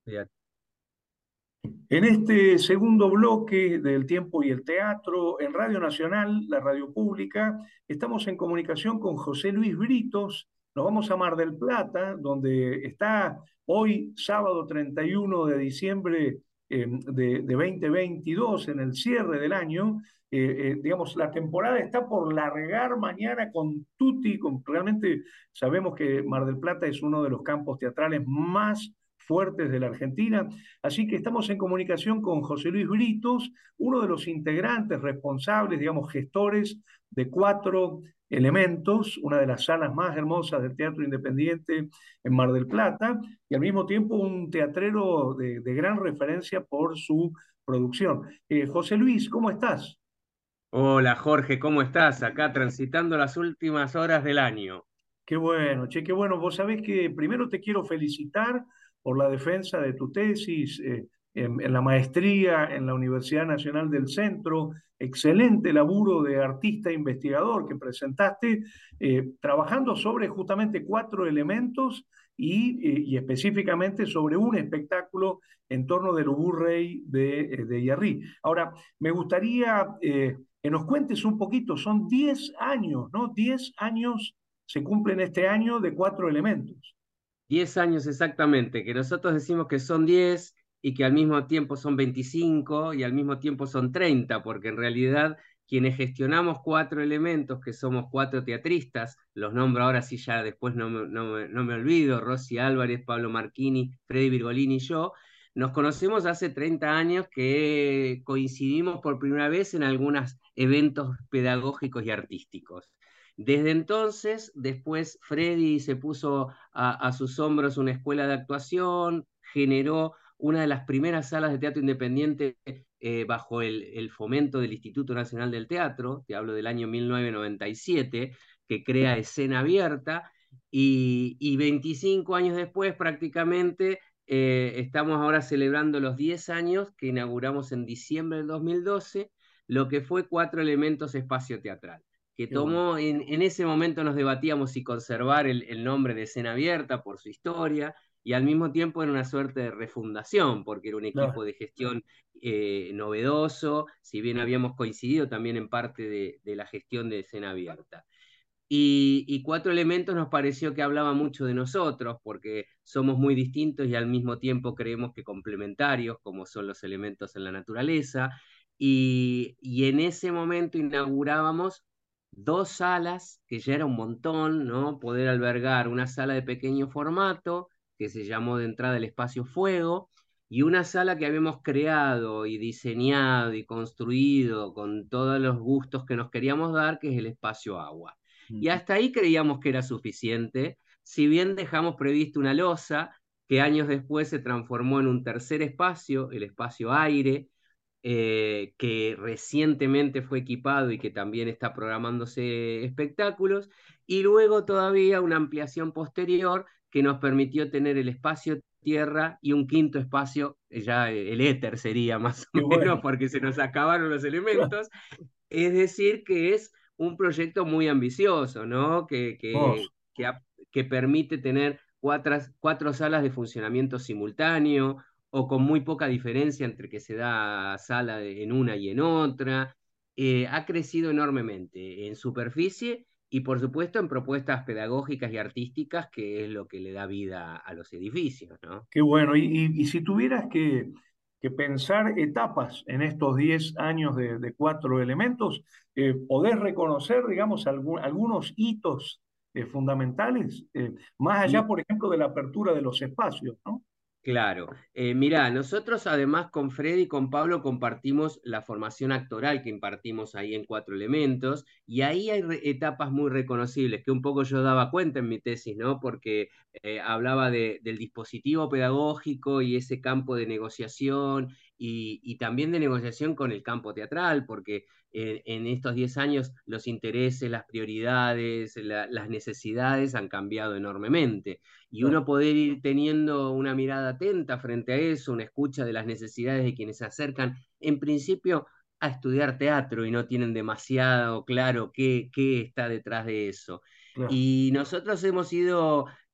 Ya. En este segundo bloque del Tiempo y el Teatro, en Radio Nacional, la radio pública, estamos en comunicación con José Luis Britos. Nos vamos a Mar del Plata, donde está hoy, sábado 31 de diciembre de 2022, en el cierre del año. Digamos, la temporada está por largar mañana con Tutti. Realmente sabemos que Mar del Plata es uno de los campos teatrales más fuertes de la Argentina. Así que estamos en comunicación con José Luis Britos, uno de los integrantes responsables, digamos, gestores de Cuatro Elementos, una de las salas más hermosas del teatro independiente en Mar del Plata, y al mismo tiempo un teatrero de gran referencia por su producción. José Luis, ¿cómo estás? Hola Jorge, ¿cómo estás? Acá transitando las últimas horas del año. Qué bueno, che, qué bueno. Vos sabés que primero te quiero felicitar por la defensa de tu tesis en la maestría en la Universidad Nacional del Centro. Excelente laburo de artista investigador que presentaste, trabajando sobre justamente cuatro elementos y específicamente sobre un espectáculo en torno del Ubú Rey de Yarrí. Ahora, me gustaría que nos cuentes un poquito, son 10 años, ¿no? 10 años se cumplen este año de Cuatro Elementos. 10 años exactamente, que nosotros decimos que son 10 y que al mismo tiempo son 25 y al mismo tiempo son 30, porque en realidad quienes gestionamos Cuatro Elementos, que somos cuatro teatristas, los nombro ahora sí ya después no me olvido, Rosy Álvarez, Pablo Marchini, Freddy Virgolini y yo, nos conocemos hace 30 años que coincidimos por primera vez en algunos eventos pedagógicos y artísticos. Desde entonces, después Freddy se puso a sus hombros una escuela de actuación, generó una de las primeras salas de teatro independiente bajo el fomento del Instituto Nacional del Teatro, te hablo del año 1997, que crea Escena Abierta, y 25 años después prácticamente estamos ahora celebrando los 10 años que inauguramos en diciembre del 2012, lo que fue Cuatro Elementos Espacio Teatral que Qué bueno. tomó, en ese momento nos debatíamos si conservar el nombre de Escena Abierta por su historia, y al mismo tiempo era una suerte de refundación, porque era un equipo Claro. de gestión novedoso, si bien habíamos coincidido también en parte de la gestión de Escena Abierta. Y Cuatro Elementos nos pareció que hablaba mucho de nosotros, porque somos muy distintos y al mismo tiempo creemos que complementarios, como son los elementos en la naturaleza. Y en ese momento inaugurábamos dos salas, que ya era un montón, ¿no? Poder albergar una sala de pequeño formato, que se llamó de entrada el Espacio Fuego, y una sala que habíamos creado y diseñado y construido con todos los gustos que nos queríamos dar, que es el Espacio Agua. Y hasta ahí creíamos que era suficiente, si bien dejamos previsto una losa que años después se transformó en un tercer espacio, el espacio aire, que recientemente fue equipado y que también está programándose espectáculos, y luego todavía una ampliación posterior que nos permitió tener el espacio tierra y un quinto espacio, ya el éter sería más Qué o menos, bueno. porque se nos acabaron los Claro. elementos, es decir, que es un proyecto muy ambicioso, ¿no? Vos. Que permite tener cuatro salas de funcionamiento simultáneo o con muy poca diferencia entre que se da sala en una y en otra. Ha crecido enormemente en superficie y por supuesto en propuestas pedagógicas y artísticas, que es lo que le da vida a los edificios, ¿no? Qué bueno. Y si tuvieras que pensar etapas en estos 10 años de Cuatro Elementos, ¿podés reconocer, digamos, algunos hitos fundamentales? Más allá, por ejemplo, de la apertura de los espacios, ¿no? Claro, mirá, nosotros además con Freddy y con Pablo compartimos la formación actoral que impartimos ahí en Cuatro Elementos, y ahí hay etapas muy reconocibles que un poco yo daba cuenta en mi tesis, ¿no? Porque hablaba del dispositivo pedagógico y ese campo de negociación, y también de negociación con el campo teatral, porque en estos 10 años los intereses, las prioridades, las necesidades han cambiado enormemente, y Claro, uno poder ir teniendo una mirada atenta frente a eso, una escucha de las necesidades de quienes se acercan, en principio, a estudiar teatro y no tienen demasiado claro qué está detrás de eso. claro. Y nosotros hemos ido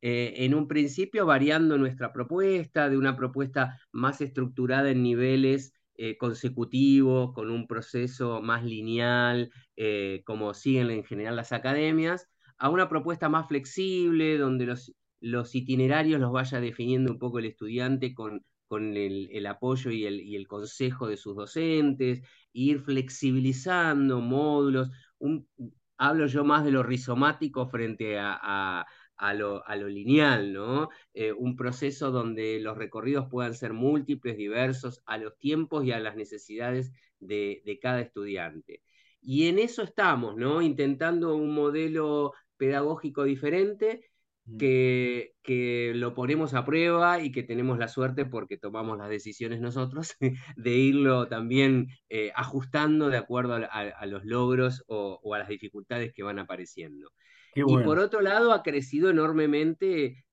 en un principio variando nuestra propuesta, de una propuesta más estructurada en niveles consecutivos, con un proceso más lineal, como siguen en general las academias, a una propuesta más flexible, donde los itinerarios los vaya definiendo un poco el estudiante con el apoyo y el consejo de sus docentes, ir flexibilizando módulos. Hablo yo más de lo rizomático frente a lo lineal, ¿no? Un proceso donde los recorridos puedan ser múltiples, diversos, a los tiempos y a las necesidades de cada estudiante. Y en eso estamos, ¿no? Intentando un modelo pedagógico diferente que lo ponemos a prueba y que tenemos la suerte porque tomamos las decisiones nosotros de irlo también ajustando de acuerdo a los logros o a las dificultades que van apareciendo. Qué Y por bueno. otro lado, ha crecido enormemente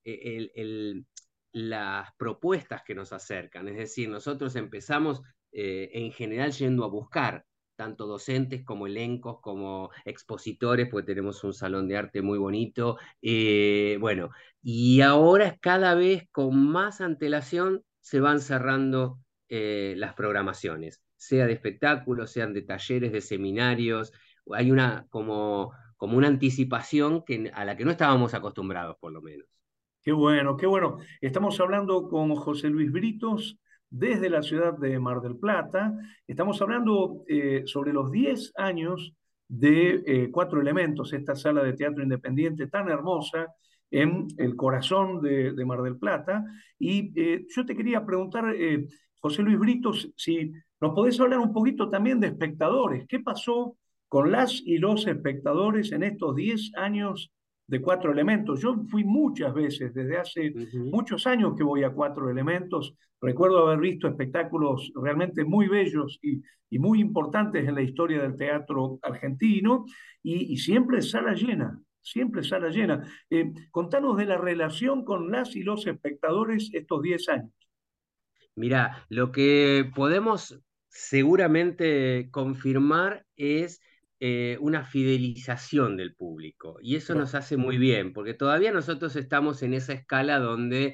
las propuestas que nos acercan. Es decir, nosotros empezamos en general yendo a buscar tanto docentes como elencos, como expositores, porque tenemos un salón de arte muy bonito. Bueno, y ahora cada vez con más antelación se van cerrando las programaciones, sea de espectáculos, sean de talleres, de seminarios. Hay una como una anticipación a la que no estábamos acostumbrados, por lo menos. Qué bueno, qué bueno. Estamos hablando con José Luis Britos desde la ciudad de Mar del Plata. Estamos hablando sobre los 10 años de Cuatro Elementos, esta sala de teatro independiente tan hermosa en el corazón de Mar del Plata. Y yo te quería preguntar, José Luis Britos, si nos podés hablar un poquito también de espectadores. ¿Qué pasó con las y los espectadores en estos 10 años de Cuatro Elementos? Yo fui muchas veces, desde hace Ujú. muchos años que voy a Cuatro Elementos. Recuerdo haber visto espectáculos realmente muy bellos y muy importantes en la historia del teatro argentino y siempre sala llena, siempre sala llena. Contanos de la relación con las y los espectadores estos 10 años. Mirá, lo que podemos seguramente confirmar es una fidelización del público. Y eso nos hace muy bien, porque todavía nosotros estamos en esa escala donde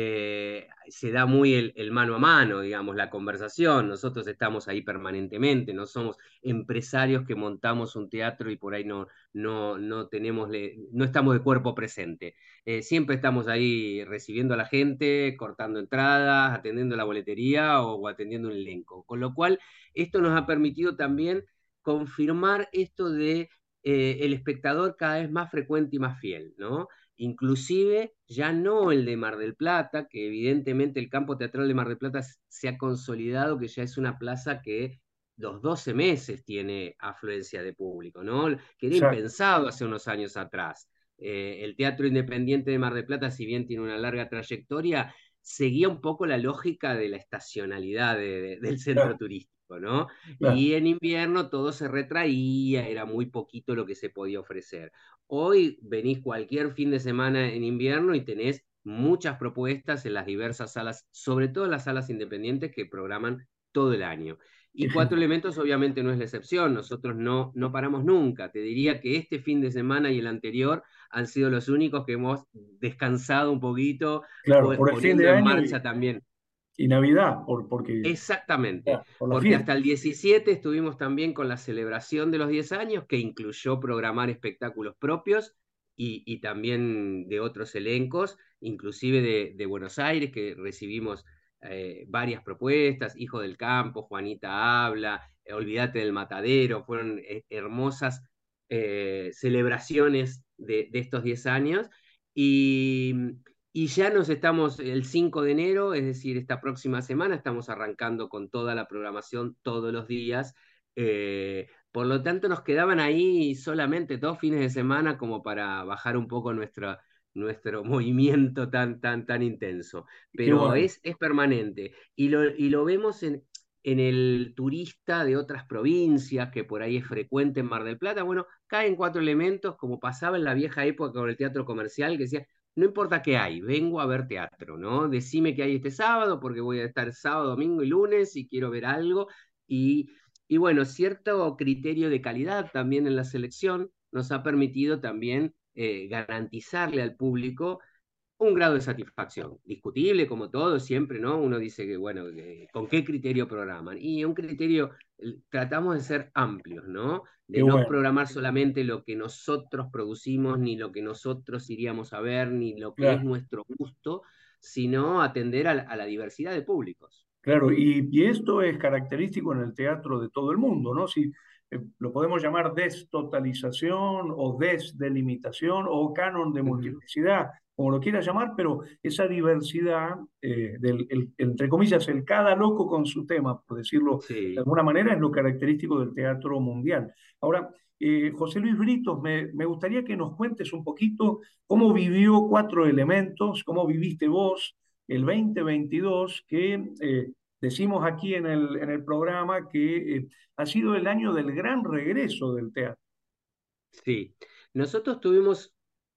se da muy el mano a mano, digamos, la conversación. Nosotros estamos ahí permanentemente, no somos empresarios que montamos un teatro y por ahí no tenemos, no estamos de cuerpo presente. Siempre estamos ahí recibiendo a la gente, cortando entradas, atendiendo la boletería o atendiendo un elenco. Con lo cual, esto nos ha permitido también confirmar esto de el espectador cada vez más frecuente y más fiel, ¿no? Inclusive ya no el de Mar del Plata, que evidentemente el campo teatral de Mar del Plata se ha consolidado, que ya es una plaza que los 12 meses tiene afluencia de público, ¿no? Que era Exacto, impensado hace unos años atrás. El Teatro Independiente de Mar del Plata, si bien tiene una larga trayectoria, seguía un poco la lógica de la estacionalidad del centro claro, turístico, ¿no? claro. Y en invierno todo se retraía, era muy poquito lo que se podía ofrecer. Hoy venís cualquier fin de semana en invierno y tenés muchas propuestas en las diversas salas, sobre todo en las salas independientes que programan todo el año. Qué Y Cuatro genial. Elementos obviamente no es la excepción, nosotros no paramos nunca. Te diría que este fin de semana y el anterior han sido los únicos que hemos descansado un poquito, Claro, por el fin poniendo de en año marcha también. y Navidad, porque, Exactamente, claro, por la porque fiesta. hasta el 17 estuvimos también con la celebración de los 10 años, que incluyó programar espectáculos propios y también de otros elencos, inclusive de Buenos Aires, que recibimos varias propuestas, Hijo del Campo, Juanita Habla, Olvídate del Matadero, fueron hermosas celebraciones de estos 10 años. Y, y ya nos estamos, el 5 de enero, es decir, esta próxima semana, estamos arrancando con toda la programación todos los días. Por lo tanto, nos quedaban ahí solamente 2 fines de semana como para bajar un poco nuestro movimiento tan intenso. Qué Pero bueno. es permanente. Y lo vemos en el turista de otras provincias, que por ahí es frecuente en Mar del Plata. Bueno, caen Cuatro Elementos, como pasaba en la vieja época con el teatro comercial, que decía, no importa qué hay, vengo a ver teatro, ¿no? Decime qué hay este sábado, porque voy a estar sábado, domingo y lunes y quiero ver algo. Y, y bueno, cierto criterio de calidad también en la selección nos ha permitido también garantizarle al público un grado de satisfacción, discutible como todo, siempre, ¿no? Uno dice que, bueno, ¿con qué criterio programan? Y un criterio, tratamos de ser amplios, ¿no? Qué De no bueno, programar solamente lo que nosotros producimos, ni lo que nosotros iríamos a ver, ni lo que es claro. nuestro gusto, sino atender a la diversidad de públicos. Claro, y esto es característico en el teatro de todo el mundo, ¿no? Si lo podemos llamar destotalización o desdelimitación o canon de Ujú. multiplicidad, como lo quieras llamar, pero esa diversidad, entre comillas, el cada loco con su tema, por decirlo de Sí. alguna manera, es lo característico del teatro mundial. Ahora, José Luis Britos, me gustaría que nos cuentes un poquito cómo vivió Cuatro Elementos, cómo viviste vos el 2022, que decimos aquí en el programa que ha sido el año del gran regreso del teatro. Sí, nosotros tuvimos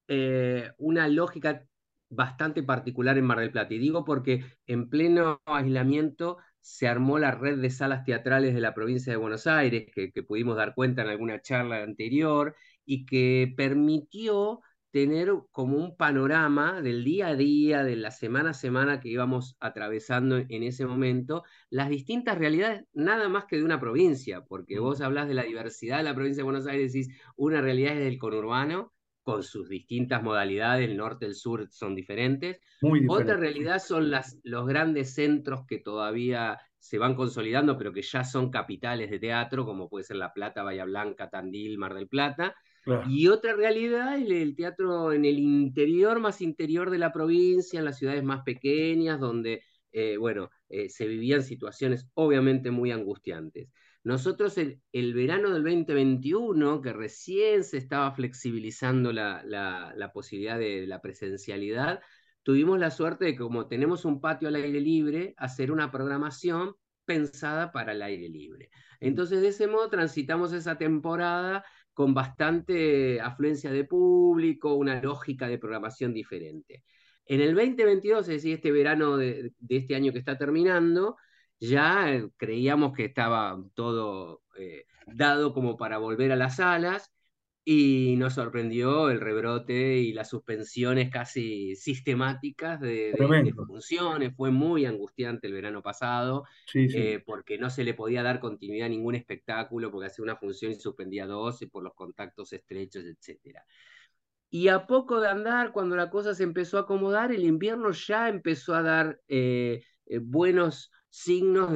una lógica bastante particular en Mar del Plata, y digo porque en pleno aislamiento se armó la red de salas teatrales de la provincia de Buenos Aires, que pudimos dar cuenta en alguna charla anterior, y que permitió tener como un panorama del día a día, de la semana a semana que íbamos atravesando en ese momento, las distintas realidades, nada más que de una provincia, porque Mm, vos hablás de la diversidad de la provincia de Buenos Aires y decís, una realidad es del conurbano, con sus distintas modalidades, el norte, el sur son diferentes. muy Otra diferente, sí. realidad son los grandes centros que todavía se van consolidando, pero que ya son capitales de teatro, como puede ser La Plata, Bahía Blanca, Tandil, Mar del Plata. Claro, Y otra realidad es el teatro en el interior, más interior de la provincia, en las ciudades más pequeñas, donde, se vivían situaciones obviamente muy angustiantes. Nosotros el verano del 2021, que recién se estaba flexibilizando la posibilidad de la presencialidad, tuvimos la suerte de que como tenemos un patio al aire libre, hacer una programación pensada para el aire libre. mm, Entonces, de ese modo transitamos esa temporada con bastante afluencia de público, una lógica de programación diferente. En el 2022, es decir, este verano de este año que está terminando, ya creíamos que estaba todo dado como para volver a las salas, y nos sorprendió el rebrote y las suspensiones casi sistemáticas de tremendo. funciones. Fue muy angustiante el verano pasado, Sí, sí, porque no se le podía dar continuidad a ningún espectáculo, porque hacía una función y suspendía dos, y por los contactos estrechos, etcétera. Y a poco de andar, cuando la cosa se empezó a acomodar, el invierno ya empezó a dar buenos signos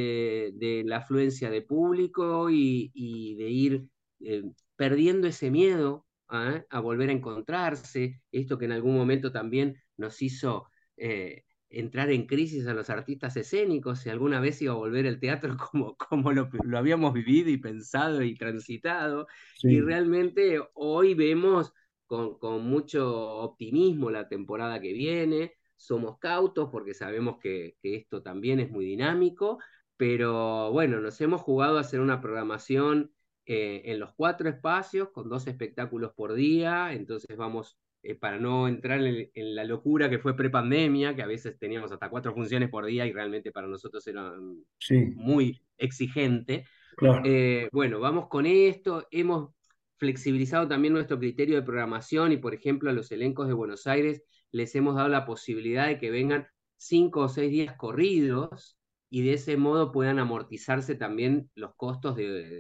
de la afluencia de público, y de ir eh, perdiendo ese miedo a volver a encontrarse, esto que en algún momento también nos hizo entrar en crisis a los artistas escénicos, si alguna vez iba a volver el teatro como lo habíamos vivido y pensado y transitado. Y sí, realmente hoy vemos con mucho optimismo la temporada que viene. Somos cautos porque sabemos que esto también es muy dinámico, pero bueno, nos hemos jugado a hacer una programación en los 4 espacios, con 2 espectáculos por día. Entonces vamos, para no entrar en la locura que fue prepandemia, que a veces teníamos hasta 4 funciones por día y realmente para nosotros era sí, muy exigente. claro. Bueno, vamos con esto. Hemos flexibilizado también nuestro criterio de programación, y, por ejemplo, a los elencos de Buenos Aires les hemos dado la posibilidad de que vengan 5 o 6 días corridos, y de ese modo puedan amortizarse también los costos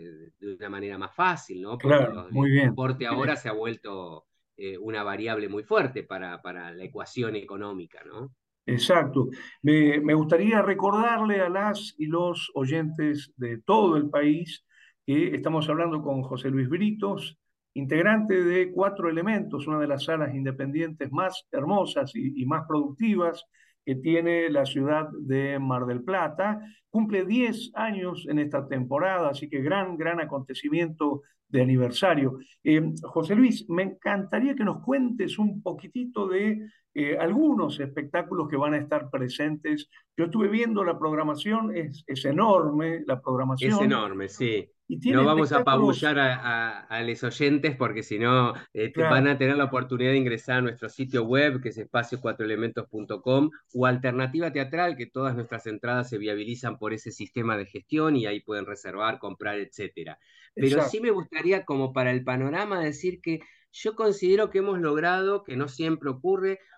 de una manera más fácil, ¿no? Porque Claro, el muy bien. transporte ahora se ha vuelto una variable muy fuerte para la ecuación económica, ¿no? Exacto. Me gustaría recordarle a las y los oyentes de todo el país que estamos hablando con José Luis Britos, integrante de Cuatro Elementos, una de las salas independientes más hermosas y más productivas que tiene la ciudad de Mar del Plata. Cumple 10 años en esta temporada, así que gran acontecimiento de aniversario. José Luis, me encantaría que nos cuentes un poquitito de algunos espectáculos que van a estar presentes. Yo estuve viendo la programación, es enorme la Es programación enorme, sí. y No tiene vamos a espectáculos, apabullar a los oyentes, porque si no van claro, a tener la oportunidad de ingresar a nuestro sitio web, que es espacio4elementos.com, o Alternativa Teatral, que todas nuestras entradas se viabilizan por ese sistema de gestión, y ahí pueden reservar, comprar, etcétera. Pero sí exacto, me gustaría, como para el panorama, decir que yo considero que hemos logrado, que no siempre ocurre,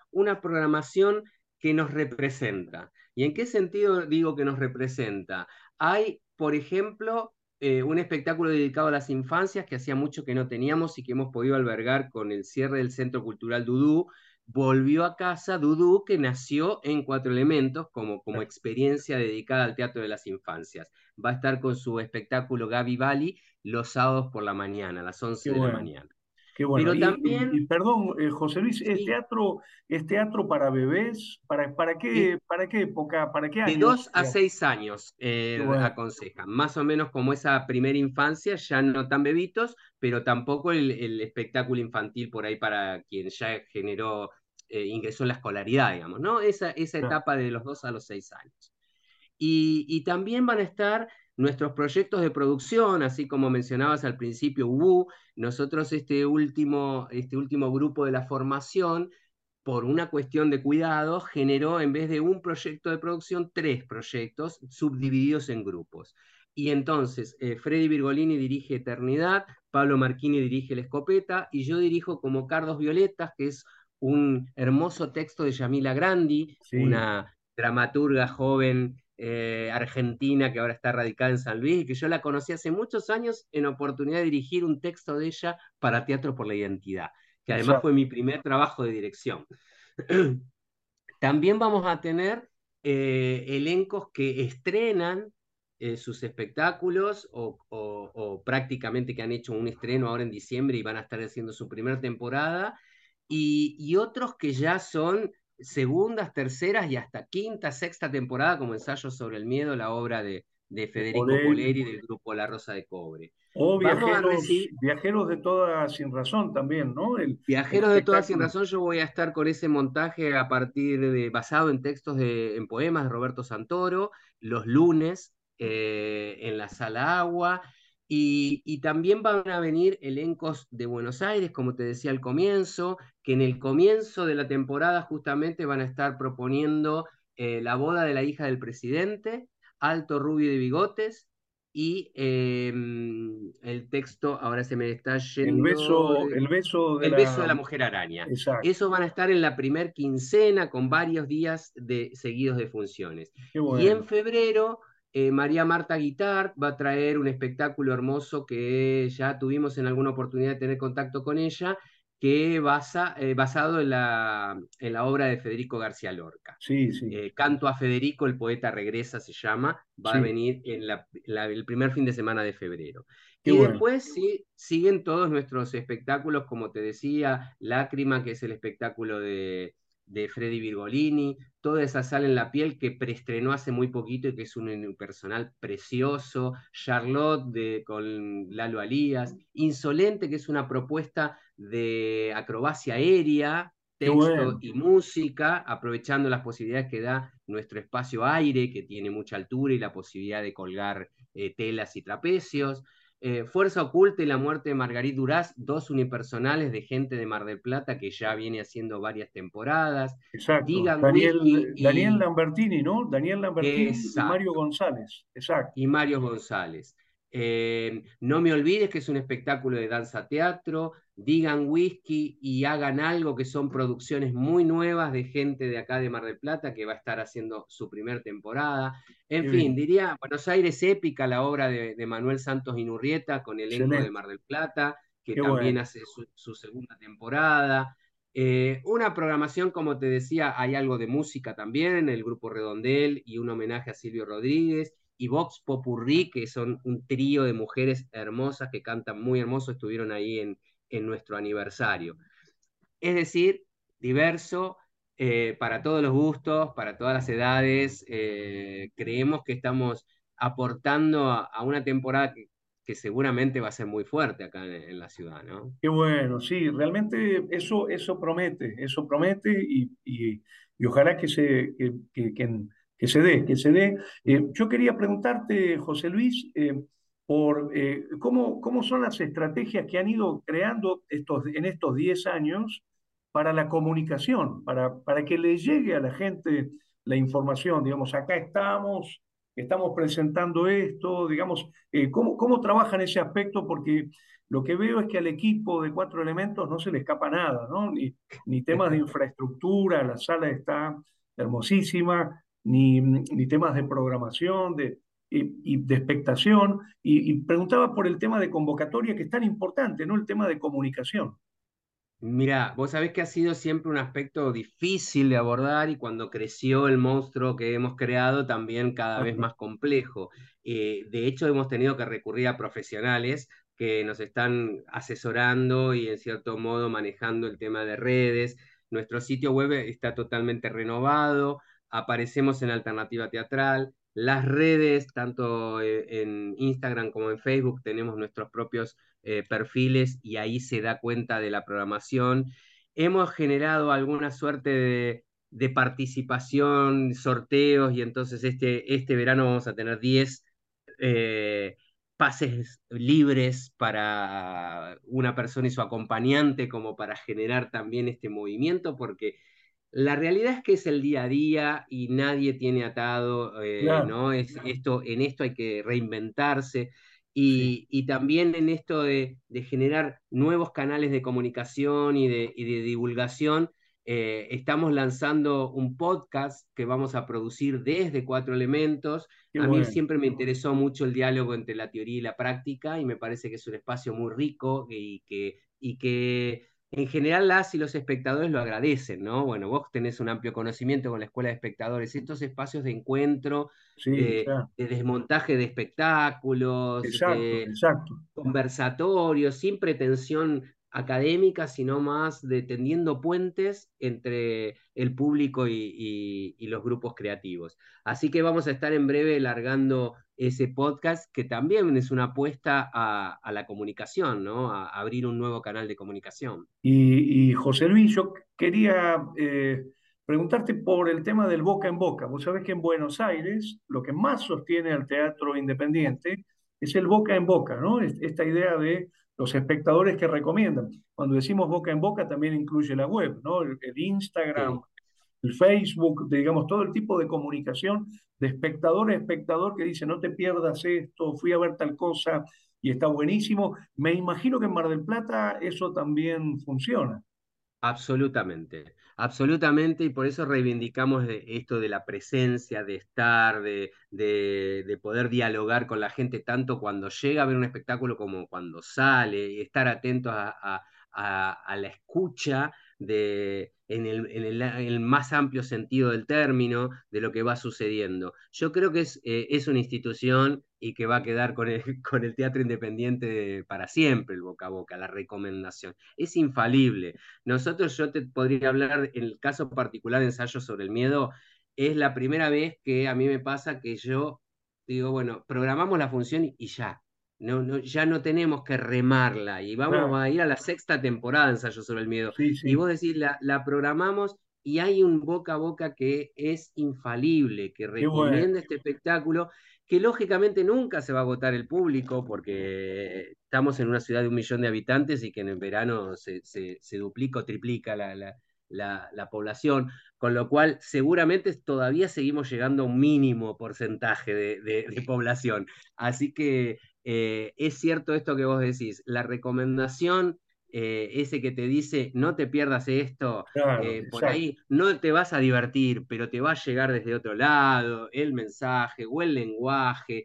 una programación que nos representa. ¿Y en qué sentido digo que nos representa? Hay, por ejemplo, un espectáculo dedicado a las infancias que hacía mucho que no teníamos y que hemos podido albergar con el cierre del Centro Cultural Dudú. Volvió a casa Dudú, que nació en Cuatro Elementos como experiencia dedicada al teatro de las infancias. Va a estar con su espectáculo Gaby Bali los sábados por la mañana, a las Qué 11 de la bueno. mañana. Qué bueno. Pero también, Perdón, José Luis, sí, es teatro para bebés? es Para qué época, para qué de años? 2 a 6 años, Qué bueno. aconsejan. Más o menos como esa primera infancia, ya no tan bebitos, pero tampoco el espectáculo infantil por ahí para quien ya generó, ingresó en la escolaridad, digamos, ¿no? Esa Claro. etapa de los 2 a los 6 años. Y también van a estar nuestros proyectos de producción, así como mencionabas al principio, nosotros este último grupo de la formación, por una cuestión de cuidado, generó en vez de un proyecto de producción, 3 proyectos subdivididos en grupos. Y entonces, Freddy Virgolini dirige Eternidad, Pablo Marchini dirige La Escopeta, y yo dirijo Como Cardos Violetas, que es un hermoso texto de Yamila Grandi, Sí, una dramaturga joven argentina que ahora está radicada en San Luis, y que yo la conocí hace muchos años en oportunidad de dirigir un texto de ella para Teatro por la Identidad, que además fue exacto. mi primer trabajo de dirección. También vamos a tener elencos que estrenan sus espectáculos o prácticamente que han hecho un estreno ahora en diciembre y van a estar haciendo su primera temporada, y otros que ya son segundas, terceras y hasta quinta, sexta temporada, como Ensayo sobre el Miedo, la obra de Federico Poder, Poleri del grupo La Rosa de Cobre. o Vamos a viajeros, recibir viajeros de toda sin razón también, ¿no? El Viajeros de toda sin espectáculo. razón. Yo voy a estar con ese montaje basado en textos en poemas de Roberto Santoro, los lunes en la Sala Agua, y también van a venir elencos de Buenos Aires, como te decía al comienzo, que en el comienzo de la temporada justamente van a estar proponiendo La boda de la hija del presidente, Alto Rubio de Bigotes, y el texto, ahora se me está yendo, El beso de El beso de la... la mujer araña. Exacto. Esos van a estar en la primer quincena con varios días seguidos de funciones. Qué Y en bueno. febrero, María Marta Guitart va a traer un espectáculo hermoso que ya tuvimos en alguna oportunidad de tener contacto con ella, que basado en la obra de Federico García Lorca. Sí, sí, Canto a Federico, el poeta regresa, se llama, va a sí. venir en el primer fin de semana de febrero. Qué Y bueno. después sí, siguen todos nuestros espectáculos, como te decía, Lágrima, que es el espectáculo de Freddy Virgolini, toda esa sala en la piel que preestrenó hace muy poquito y que es un personal precioso, Charlotte con Lalo Alías, Insolente, que es una propuesta de acrobacia aérea, Qué texto bueno. y música, aprovechando las posibilidades que da nuestro espacio aire, que tiene mucha altura y la posibilidad de colgar telas y trapecios. Fuerza Oculta y La muerte de Margarit Duraz, 2 unipersonales de gente de Mar del Plata que ya viene haciendo varias temporadas. Exacto. Digan Whisky Daniel y Lambertini, ¿no? Daniel Lambertini y Mario Exacto, González. Exacto. y Mario González. No me olvides que es un espectáculo de danza teatro, Digan Whisky y Hagan Algo, que son producciones muy nuevas de gente de acá de Mar del Plata que va a estar haciendo su primer temporada. En Qué fin, bien. diría Buenos Aires Épica, la obra de Manuel Santos Inurrieta con elenco de Excelente. Mar del Plata, que Qué también bueno. hace su segunda temporada. Una programación, como te decía, hay algo de música también, el Grupo Redondel y un homenaje a Silvio Rodríguez y Vox Popurrí, que son un trío de mujeres hermosas que cantan muy hermoso, estuvieron ahí en nuestro aniversario. Es decir, diverso, para todos los gustos, para todas las edades. Creemos que estamos aportando a una temporada que seguramente va a ser muy fuerte acá en la ciudad, ¿no? Qué bueno. Sí, realmente eso promete y ojalá que se dé, que se dé. Yo quería preguntarte, José Luis, cómo son las estrategias que han ido creando en estos 10 años para la comunicación, para que le llegue a la gente la información. Digamos, acá estamos. estamos presentando esto, digamos, ¿cómo trabajan ese aspecto? Porque lo que veo es que al equipo de Cuatro Elementos no se le escapa nada, ¿no? Ni temas de infraestructura, la sala está hermosísima, ni temas de programación, y de expectación, y preguntaba por el tema de convocatoria, que es tan importante, ¿no? El tema de comunicación. Mira, vos sabés que ha sido siempre un aspecto difícil de abordar y cuando creció el monstruo que hemos creado también cada vez más complejo. De hecho, hemos tenido que recurrir a profesionales que nos están asesorando y en cierto modo manejando el tema de redes. Nuestro sitio web está totalmente renovado, aparecemos en Alternativa Teatral. Las redes, tanto en Instagram como en Facebook, tenemos nuestros propios perfiles y ahí se da cuenta de la programación. Hemos generado alguna suerte de participación, sorteos, y entonces este verano vamos a tener 10 eh, pases libres para una persona y su acompañante, como para generar también este movimiento, porque la realidad es que es el día a día y nadie tiene atado, Claro, ¿no? En esto hay que reinventarse sí, y también en esto de generar nuevos canales de comunicación y de divulgación. Estamos lanzando un podcast que vamos a producir desde Cuatro Elementos. qué A mí bueno. siempre me interesó mucho el diálogo entre la teoría y la práctica y me parece que es un espacio muy rico y que en general las y los espectadores lo agradecen, ¿no? Bueno, vos tenés un amplio conocimiento con la Escuela de Espectadores, estos espacios de encuentro, Sí, claro. de desmontaje de espectáculos, Exacto, de exacto. conversatorios, sin pretensión académica, sino más de tendiendo puentes entre el público y los grupos creativos. Así que vamos a estar en breve largando ese podcast que también es una apuesta a la comunicación, ¿no? A abrir un nuevo canal de comunicación. Y José Luis, yo quería preguntarte por el tema del boca en boca. Vos sabés que en Buenos Aires lo que más sostiene al teatro independiente es el boca en boca, ¿no? Esta idea de los espectadores que recomiendan. Cuando decimos boca en boca también incluye la web, ¿no? El Instagram, Sí. el Facebook, digamos, todo el tipo de comunicación de espectador a espectador que dice, no te pierdas esto, fui a ver tal cosa y está buenísimo. Me imagino que en Mar del Plata eso también funciona. Absolutamente, absolutamente, y por eso reivindicamos esto de la presencia, de estar, de poder dialogar con la gente, tanto cuando llega a ver un espectáculo como cuando sale, y estar atentos a la escucha en el más amplio sentido del término de lo que va sucediendo. Yo creo que es una institución y que va a quedar con con el teatro independiente para siempre, el boca a boca, la recomendación. Es infalible. Nosotros, yo te podría hablar en el caso particular de Ensayo sobre el Miedo, es la primera vez que a mí me pasa que yo digo, bueno, programamos la función y ya. Ya no tenemos que remarla y vamos Claro, a ir a la sexta temporada de Ensayo sobre el Miedo. sí, Y sí, vos decís, la programamos y hay un boca a boca que es infalible, que qué bueno, recomienda este espectáculo, que lógicamente nunca se va a agotar el público porque estamos en una ciudad de 1 millón de habitantes y que en el verano se duplica o triplica la población, con lo cual seguramente todavía seguimos llegando a un mínimo porcentaje de población. Así que es cierto esto que vos decís, la recomendación, ese que te dice no te pierdas esto, claro, por exacto, ahí no te vas a divertir, pero te va a llegar desde otro lado el mensaje o el lenguaje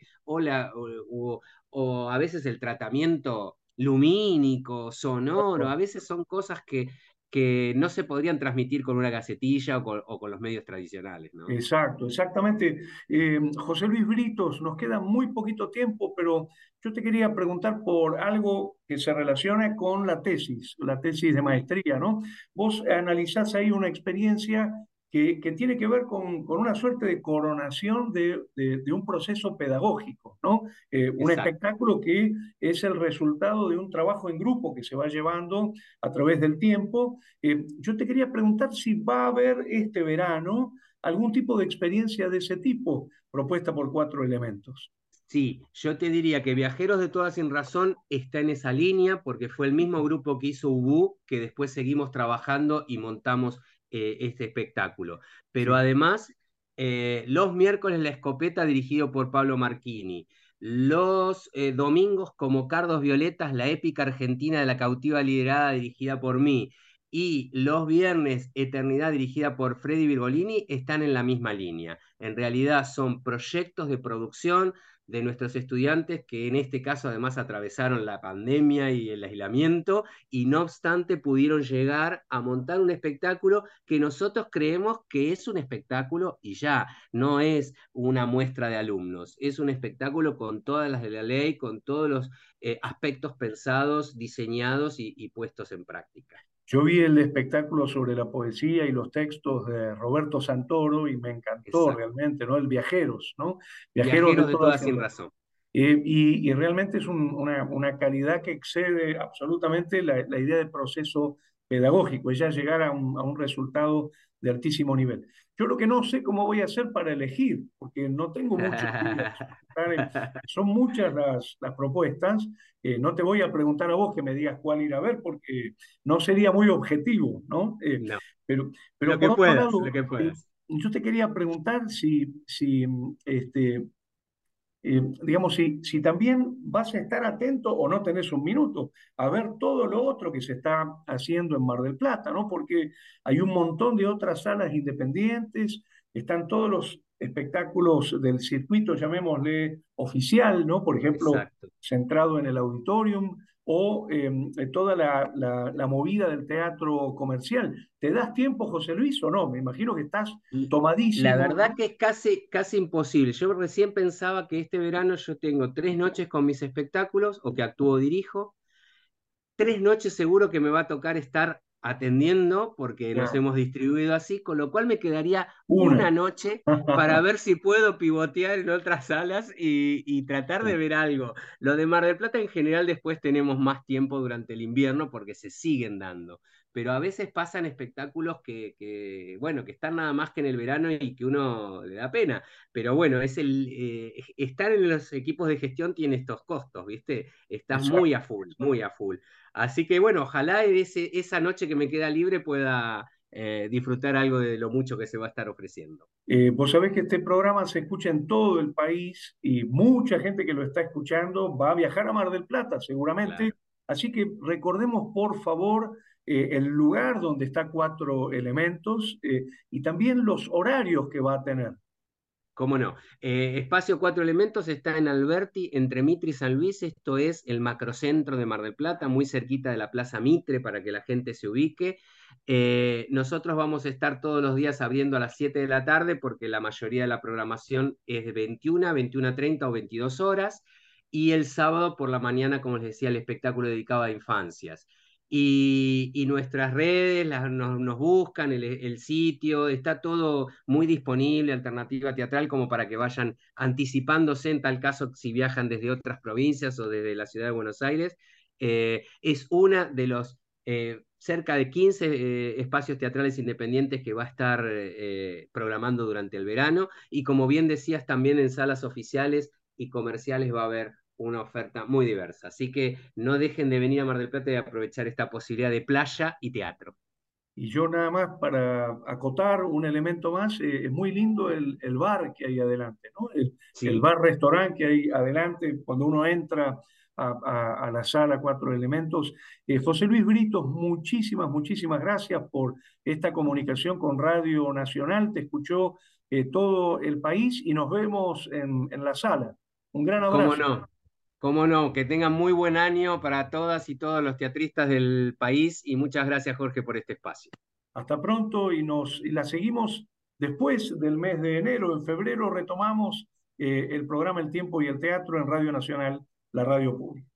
o a veces el tratamiento lumínico, sonoro, a veces son cosas que no se podrían transmitir con una gacetilla o con los medios tradicionales, ¿no? exacto, exactamente. José Luis Britos, nos queda muy poquito tiempo, pero yo te quería preguntar por algo que se relaciona con la tesis de maestría, ¿no? Vos analizás ahí una experiencia que tiene que ver con una suerte de coronación de un proceso pedagógico, ¿no? Un Exacto. espectáculo que es el resultado de un trabajo en grupo que se va llevando a través del tiempo. Yo te quería preguntar si va a haber este verano algún tipo de experiencia de ese tipo propuesta por Cuatro Elementos. Sí, yo te diría que Viajeros de Toda Sin Razón está en esa línea porque fue el mismo grupo que hizo Ubú, que después seguimos trabajando y montamos este espectáculo. Pero Sí, además, Los miércoles La Escopeta, dirigido por Pablo Marchini. Los domingos, como Cardos Violetas, la épica argentina de la cautiva liderada, dirigida por mí. Y los viernes, Eternidad, dirigida por Freddy Virgolini, están en la misma línea. En realidad son proyectos de producción de nuestros estudiantes que en este caso además atravesaron la pandemia y el aislamiento y no obstante pudieron llegar a montar un espectáculo que nosotros creemos que es un espectáculo y ya, no es una muestra de alumnos, es un espectáculo con todas las de la ley, con todos los aspectos pensados, diseñados y puestos en práctica. Yo vi el espectáculo sobre la poesía y los textos de Roberto Santoro y me encantó Exacto. realmente, ¿no? El Viajeros, ¿no? Viajeros de Viajeros de toda toda sin sin razón. razón. Y realmente es una calidad que excede absolutamente la idea de proceso pedagógico, es ya llegar a un resultado de altísimo nivel. Yo lo que no sé cómo voy a hacer para elegir, porque no tengo muchos días. Son muchas las propuestas. No te voy a preguntar a vos que me digas cuál ir a ver, porque no sería muy objetivo, ¿no? No, Pero por otro lo lado, que puedas. yo te quería preguntar si digamos, si también vas a estar atento o no tenés un minuto a ver todo lo otro que se está haciendo en Mar del Plata, ¿no? Porque hay un montón de otras salas independientes, están todos los espectáculos del circuito, llamémosle oficial, ¿no? Por ejemplo, Exacto. centrado en el auditorium o toda la movida del teatro comercial. ¿Te das tiempo, José Luis, o no? Me imagino que estás La tomadísimo, verdad ¿no? que es casi imposible. Yo recién pensaba que este verano yo tengo 3 noches con mis espectáculos o que actúo o dirijo. 3 noches seguro que me va a tocar estar atendiendo porque nos Claro. hemos distribuido así, con lo cual me quedaría Una. una noche para ver si puedo pivotear en otras salas y tratar de ver algo. Lo de Mar del Plata en general después tenemos más tiempo durante el invierno porque se siguen dando, pero a veces pasan espectáculos bueno, que están nada más que en el verano y que uno le da pena. Pero bueno, estar en los equipos de gestión tiene estos costos, ¿viste? Estás muy Exacto. a full, muy a full. Así que bueno, ojalá esa noche que me queda libre pueda disfrutar algo de lo mucho que se va a estar ofreciendo. Vos sabés que este programa se escucha en todo el país y mucha gente que lo está escuchando va a viajar a Mar del Plata seguramente. Claro. Así que recordemos por favor el lugar donde está Cuatro Elementos y también los horarios que va a tener. ¿Cómo no? Espacio Cuatro Elementos está en Alberti, entre Mitre y San Luis. Esto es el macrocentro de Mar del Plata, muy cerquita de la Plaza Mitre para que la gente se ubique. Nosotros vamos a estar todos los días abriendo a las 7 de la tarde porque la mayoría de la programación es de 21, 21:30 o 22 horas. Y el sábado por la mañana, como les decía, el espectáculo dedicado a infancias. Y nuestras redes nos buscan, el sitio, está todo muy disponible, Alternativa Teatral, como para que vayan anticipándose en tal caso si viajan desde otras provincias o desde la ciudad de Buenos Aires. Es una de los cerca de 15 espacios teatrales independientes que va a estar programando durante el verano y como bien decías, también en salas oficiales y comerciales va a haber una oferta muy diversa. Así que no dejen de venir a Mar del Plata y aprovechar esta posibilidad de playa y teatro. Y yo nada más para acotar un elemento más, es muy lindo el bar que hay adelante, ¿no? El Sí, bar-restaurante que hay adelante cuando uno entra a la sala Cuatro Elementos. José Luis Britos, muchísimas gracias por esta comunicación con Radio Nacional. Te escuchó todo el país y nos vemos en la sala. Un gran cómo abrazo. no, cómo no. Que tengan muy buen año para todas y todos los teatristas del país y muchas gracias, Jorge, por este espacio. Hasta pronto y la seguimos después del mes de enero. En febrero retomamos el programa El Tiempo y el Teatro en Radio Nacional, la radio pública.